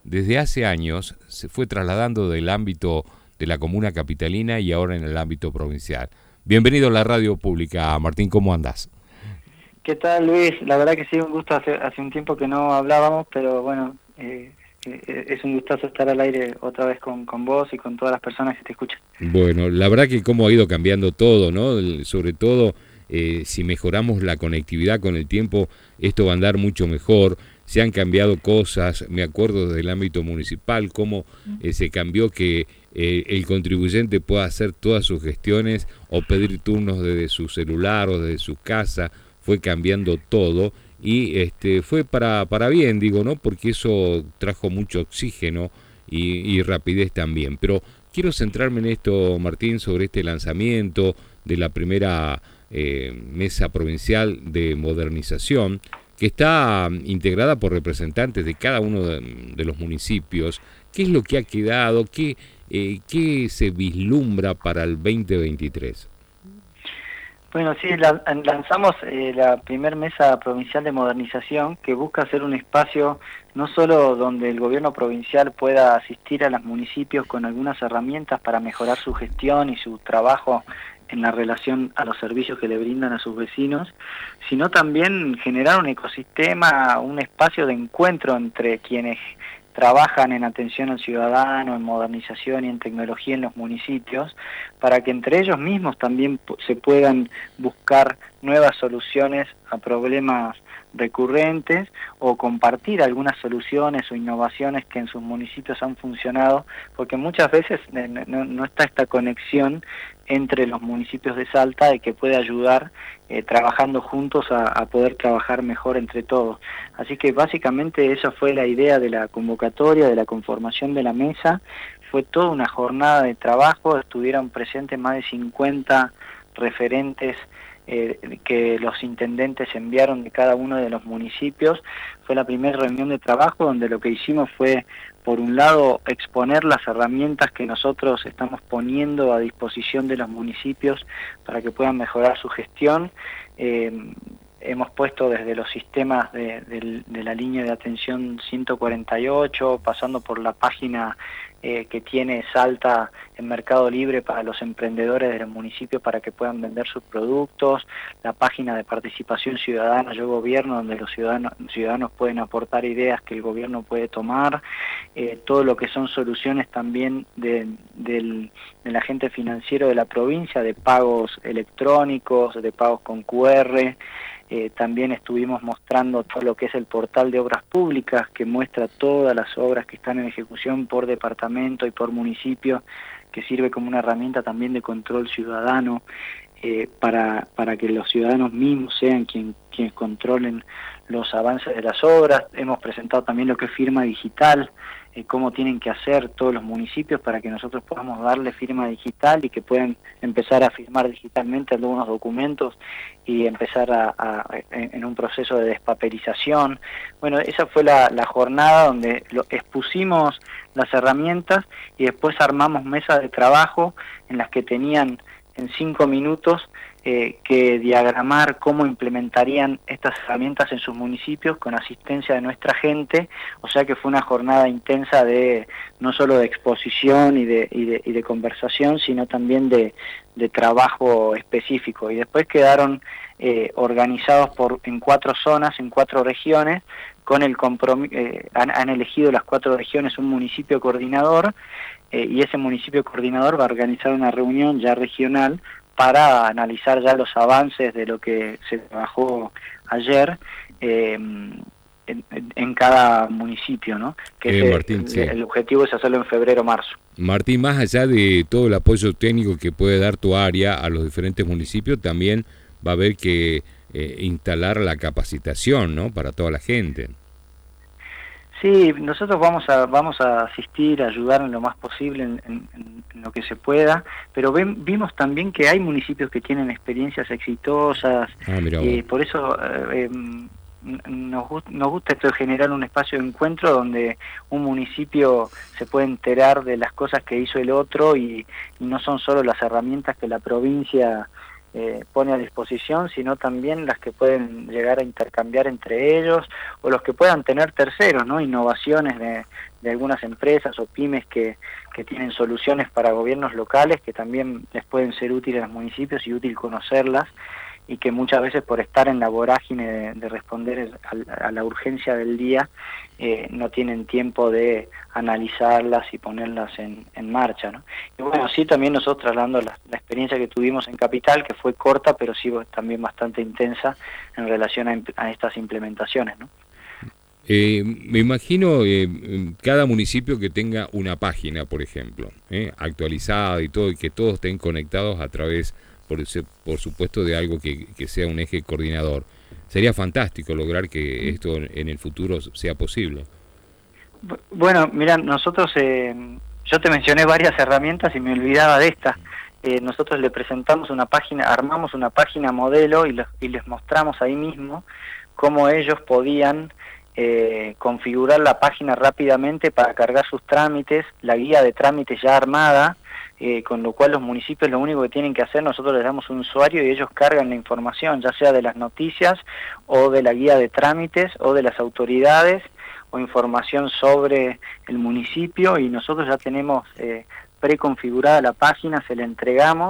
desde hace años se fue trasladando del ámbito de la comuna capitalina y ahora en el ámbito provincial. Bienvenido a la radio pública, Martín, ¿cómo andás? ¿Qué tal, Luis? La verdad que sí, un gusto. Hace un tiempo que no hablábamos, pero bueno, es un gustazo estar al aire otra vez con vos y con todas las personas que te escuchan. Bueno, la verdad que cómo ha ido cambiando todo, ¿no? Sobre todo, si mejoramos la conectividad con el tiempo, esto va a andar mucho mejor. Se han cambiado cosas, me acuerdo del ámbito municipal, cómo se cambió que el contribuyente pueda hacer todas sus gestiones o pedir turnos desde su celular o desde su casa. Fue cambiando todo y fue para bien, digo, ¿no? Porque eso trajo mucho oxígeno y rapidez también. Pero quiero centrarme en esto, Martín, sobre este lanzamiento de la primera mesa provincial de modernización, que está integrada por representantes de cada uno de los municipios. ¿Qué es lo que ha quedado? ¿Qué se vislumbra para el 2023? Bueno, sí, lanzamos la primer mesa provincial de modernización, que busca ser un espacio no solo donde el gobierno provincial pueda asistir a los municipios con algunas herramientas para mejorar su gestión y su trabajo en la relación a los servicios que le brindan a sus vecinos, sino también generar un ecosistema, un espacio de encuentro entre quienes trabajan en atención al ciudadano, en modernización y en tecnología en los municipios, para que entre ellos mismos también se puedan buscar nuevas soluciones a problemas recurrentes o compartir algunas soluciones o innovaciones que en sus municipios han funcionado, porque muchas veces no está esta conexión entre los municipios de Salta de que puede ayudar trabajando juntos a poder trabajar mejor entre todos. Así que básicamente esa fue la idea de la convocatoria, de la conformación de la mesa. Fue toda una jornada de trabajo, estuvieron presentes más de 50 referentes que los intendentes enviaron de cada uno de los municipios. Fue la primera reunión de trabajo donde lo que hicimos fue, por un lado, exponer las herramientas que nosotros estamos poniendo a disposición de los municipios para que puedan mejorar su gestión. Hemos puesto desde los sistemas de la línea de atención 148, pasando por la página que tiene Salta en Mercado Libre para los emprendedores de los municipios para que puedan vender sus productos, la página de participación ciudadana Yo Gobierno, donde los ciudadanos pueden aportar ideas que el gobierno puede tomar, todo lo que son soluciones también del agente financiero de la provincia, de pagos electrónicos, de pagos con QR. También estuvimos mostrando todo lo que es el portal de obras públicas, que muestra todas las obras que están en ejecución por departamento y por municipio, que sirve como una herramienta también de control ciudadano, para que los ciudadanos mismos sean quienes controlen los avances de las obras. Hemos presentado también lo que es firma digital, cómo tienen que hacer todos los municipios para que nosotros podamos darle firma digital y que puedan empezar a firmar digitalmente algunos documentos y empezar en un proceso de despapelización. Bueno, esa fue la jornada donde expusimos las herramientas y después armamos mesas de trabajo en las que tenían en 5 minutos que diagramar cómo implementarían estas herramientas en sus municipios con asistencia de nuestra gente. O sea que fue una jornada intensa no solo de exposición y de conversación, sino también de trabajo específico. Y después quedaron organizados en 4 zonas, en 4 regiones, con el compromiso. Han elegido las 4 regiones un municipio coordinador, y ese municipio coordinador va a organizar una reunión ya regional para analizar ya los avances de lo que se trabajó ayer en cada municipio, ¿no? Que Martín, sí. El objetivo es hacerlo en febrero o marzo. Martín, más allá de todo el apoyo técnico que puede dar tu área a los diferentes municipios, también va a haber que instalar la capacitación, ¿no?, para toda la gente. Sí, nosotros vamos a asistir, a ayudar en lo más posible en lo que se pueda, pero vimos también que hay municipios que tienen experiencias exitosas, y por eso nos gusta esto de generar un espacio de encuentro donde un municipio se puede enterar de las cosas que hizo el otro y no son solo las herramientas que la provincia pone a disposición, sino también las que pueden llegar a intercambiar entre ellos, o los que puedan tener terceros, ¿no? Innovaciones de algunas empresas o pymes que tienen soluciones para gobiernos locales que también les pueden ser útiles a los municipios y útil conocerlas, y que muchas veces por estar en la vorágine de responder a la urgencia del día, no tienen tiempo de analizarlas y ponerlas en marcha, ¿no? Y bueno, sí, también nosotros trasladando la experiencia que tuvimos en Capital, que fue corta, pero sí también bastante intensa en relación a estas implementaciones, ¿no? Me imagino cada municipio que tenga una página, por ejemplo, actualizada y todo, y que todos estén conectados a través, por supuesto, de algo que sea un eje coordinador. Sería fantástico lograr que esto en el futuro sea posible. Bueno, mira, nosotros, yo te mencioné varias herramientas y me olvidaba de esta. Nosotros le presentamos una página, armamos una página modelo y les mostramos ahí mismo cómo ellos podían configurar la página rápidamente para cargar sus trámites, la guía de trámites ya armada, con lo cual los municipios lo único que tienen que hacer, nosotros les damos un usuario y ellos cargan la información, ya sea de las noticias o de la guía de trámites o de las autoridades o información sobre el municipio, y nosotros ya tenemos preconfigurada la página, se la entregamos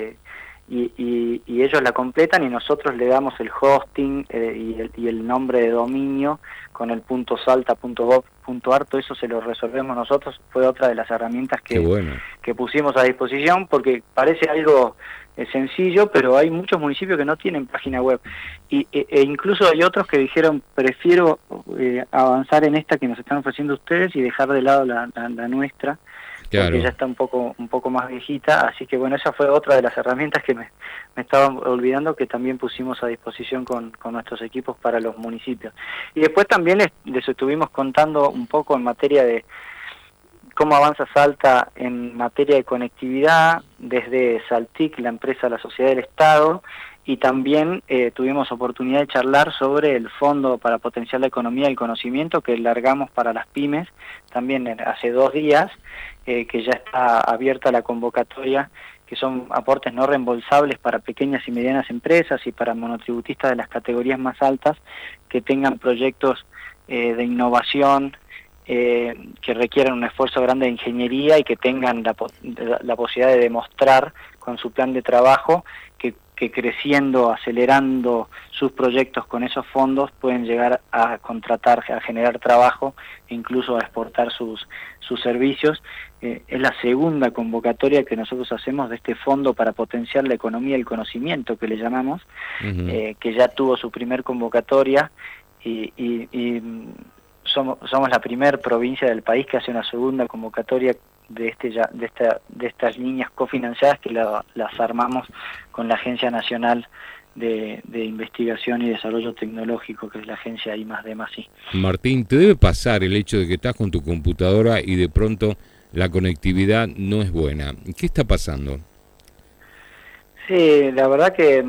y ellos la completan y nosotros le damos el hosting y el nombre de dominio con el .salta.gov.ar, todo eso se lo resolvemos nosotros. Fue otra de las herramientas que pusimos a disposición, porque parece algo sencillo, pero hay muchos municipios que no tienen página web e incluso hay otros que dijeron prefiero avanzar en esta que nos están ofreciendo ustedes y dejar de lado la nuestra. Claro. Porque ya está un poco más viejita, así que bueno, esa fue otra de las herramientas que me estaba olvidando, que también pusimos a disposición con nuestros equipos para los municipios. Y después también les estuvimos contando un poco en materia de cómo avanza Salta en materia de conectividad, desde Saltic, la empresa, la sociedad del Estado, y también tuvimos oportunidad de charlar sobre el Fondo para Potenciar la Economía y el Conocimiento que largamos para las pymes, también hace 2 días, que ya está abierta la convocatoria, que son aportes no reembolsables para pequeñas y medianas empresas y para monotributistas de las categorías más altas que tengan proyectos de innovación, que requieran un esfuerzo grande de ingeniería y que tengan la posibilidad de demostrar con su plan de trabajo que creciendo, acelerando sus proyectos con esos fondos pueden llegar a contratar, a generar trabajo e incluso a exportar sus servicios. Es la segunda convocatoria que nosotros hacemos de este Fondo para Potenciar la Economía y el Conocimiento, que le llamamos, que ya tuvo su primer convocatoria y somos la primer provincia del país que hace una segunda convocatoria de estas líneas cofinanciadas, que las armamos con la Agencia Nacional de Investigación y Desarrollo Tecnológico, que es la agencia I+D+I. Martín, ¿te debe pasar el hecho de que estás con tu computadora y de pronto la conectividad no es buena? ¿Qué está pasando? Sí, la verdad que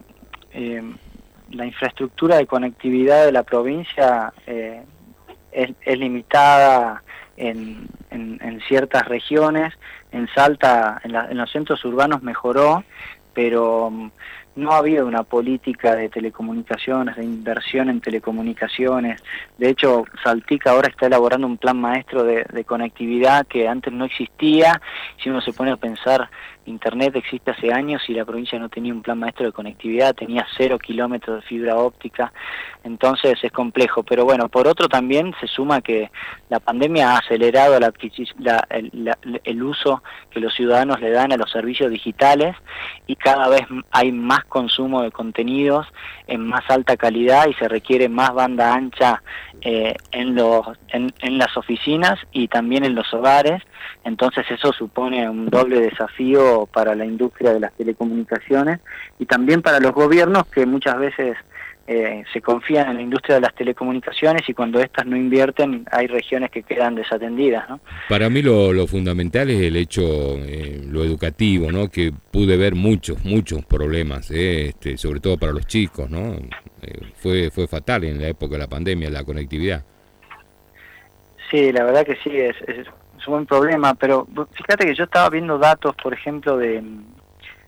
la infraestructura de conectividad de la provincia es limitada en ciertas regiones. En Salta, en los centros urbanos mejoró, pero no ha habido una política de telecomunicaciones, de inversión en telecomunicaciones. De hecho, Saltica ahora está elaborando un plan maestro de conectividad que antes no existía. Si uno se pone a pensar, Internet existe hace años y la provincia no tenía un plan maestro de conectividad, tenía 0 kilómetros de fibra óptica, entonces es complejo. Pero bueno, por otro también se suma que la pandemia ha acelerado el uso que los ciudadanos le dan a los servicios digitales y cada vez hay más consumo de contenidos en más alta calidad y se requiere más banda ancha en las oficinas y también en los hogares. Entonces eso supone un doble desafío para la industria de las telecomunicaciones y también para los gobiernos, que muchas veces se confían en la industria de las telecomunicaciones y cuando éstas no invierten hay regiones que quedan desatendidas, ¿no? Para mí lo fundamental es el hecho, lo educativo, ¿no? Que pude ver muchos problemas, sobre todo para los chicos, ¿no? Fue fatal en la época de la pandemia, la conectividad. Sí, la verdad que sí, es un buen problema, pero fíjate que yo estaba viendo datos, por ejemplo,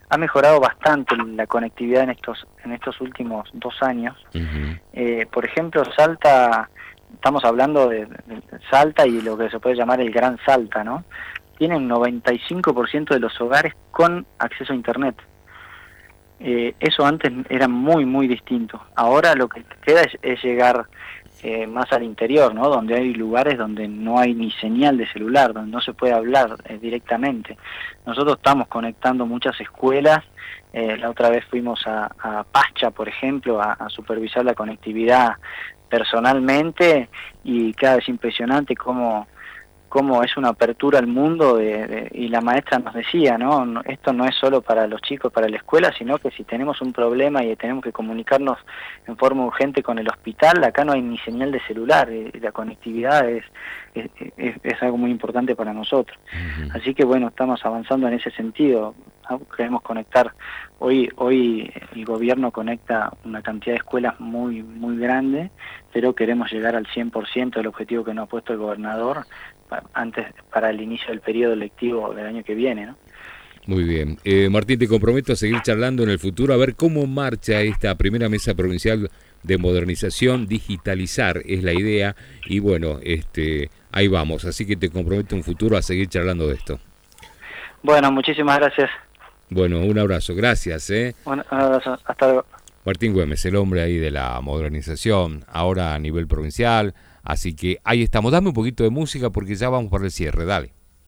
ha mejorado bastante la conectividad en estos últimos 2 años. Por ejemplo, Salta, estamos hablando de Salta y lo que se puede llamar el Gran Salta, ¿no? Tienen 95% de los hogares con acceso a Internet. Eso antes era muy distinto. Ahora lo que queda es llegar más al interior, ¿no? Donde hay lugares donde no hay ni señal de celular, donde no se puede hablar directamente. Nosotros estamos conectando muchas escuelas. La otra vez fuimos a Pacha, por ejemplo, a supervisar la conectividad personalmente, y cada vez impresionante cómo es una apertura al mundo, y la maestra nos decía, ¿no? Esto no es solo para los chicos, para la escuela, sino que si tenemos un problema y tenemos que comunicarnos en forma urgente con el hospital, acá no hay ni señal de celular, la conectividad es algo muy importante para nosotros. Así que bueno, estamos avanzando en ese sentido, ¿no? Queremos conectar, hoy el gobierno conecta una cantidad de escuelas muy grande, pero queremos llegar al 100% del objetivo que nos ha puesto el gobernador para el inicio del periodo lectivo del año que viene, ¿no? Muy bien. Martín, te comprometo a seguir charlando en el futuro, a ver cómo marcha esta primera mesa provincial de modernización. Digitalizar es la idea, y bueno, ahí vamos. Así que te comprometo en un futuro a seguir charlando de esto. Bueno, muchísimas gracias. Bueno, un abrazo. Gracias. Un abrazo. Hasta luego. Martín Güemes, el hombre ahí de la modernización, ahora a nivel provincial. Así que ahí estamos. Dame un poquito de música porque ya vamos para el cierre. Dale.